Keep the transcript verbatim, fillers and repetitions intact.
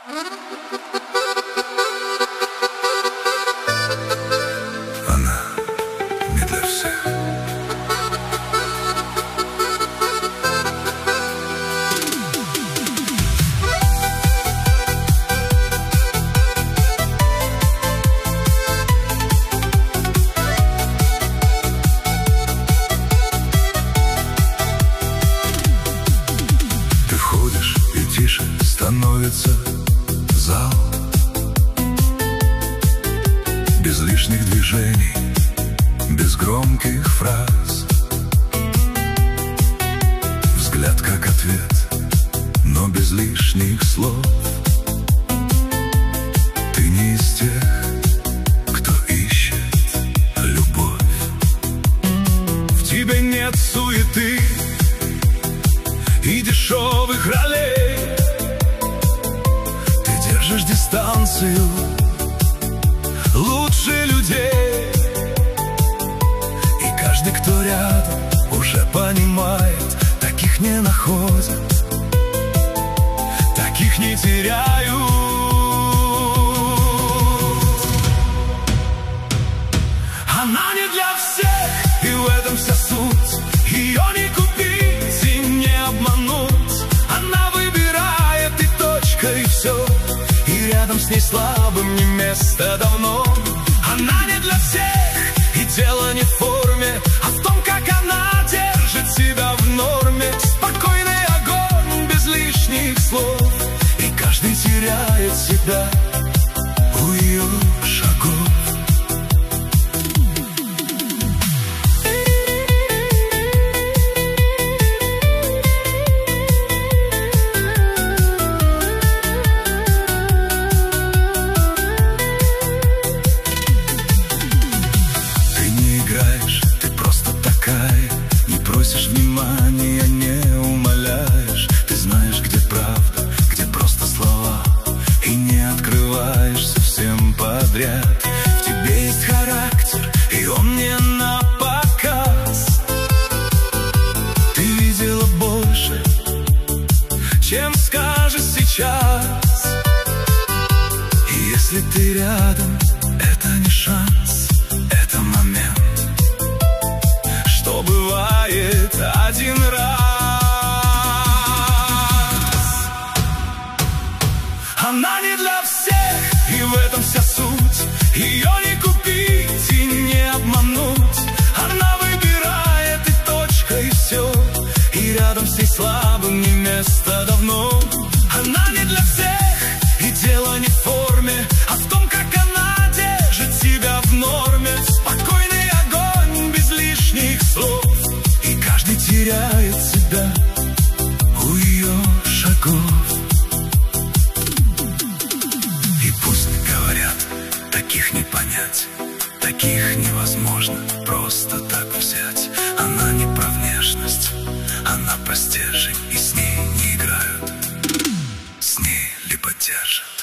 Она не для всех. Ты входишь, и тише становится зал. Без лишних движений, без громких фраз. Взгляд как ответ, но без лишних слов. Ты не из тех, кто ищет любовь. В тебе нет суеты и дешевых ролей. Ты держишь дистанцию лучше людей. И каждый, кто рядом, уже понимает, таких не находят, таких не теряют. Она не для всех, и в этом вся суть. Ее не купить и не обмануть. Она выбирает, и точка, и все. И рядом с ней слабым не место давно. Она не для всех, и дело не в форме, а в том, как она держит себя в норме. Спокойный огонь, без лишних слов. И каждый теряет себя у ее шагов. Ты просто такая, не просишь внимания, не умоляешь. Ты знаешь, где правда, где просто слова, и не открываешься всем подряд. В тебе есть характер, и он не на показ. Ты видела больше, чем скажешь сейчас. И если ты рядом, это не шанс, это момент, что бывает один раз. Она не для всех, и в этом вся суть. Ее не купить и не обмануть. Она выбирает, и точка, и все. И рядом с ней слабым не место давно. Она не для всех, и дело не в форме, а в том, как она держит себя в норме. Спокойный огонь, без лишних слов. И каждый теряет себя у ее шагов. И пусть говорят, таких не понять, таких невозможно просто так взять. Она не про внешность, она про стержень, и с ней не играют, с ней либо держат.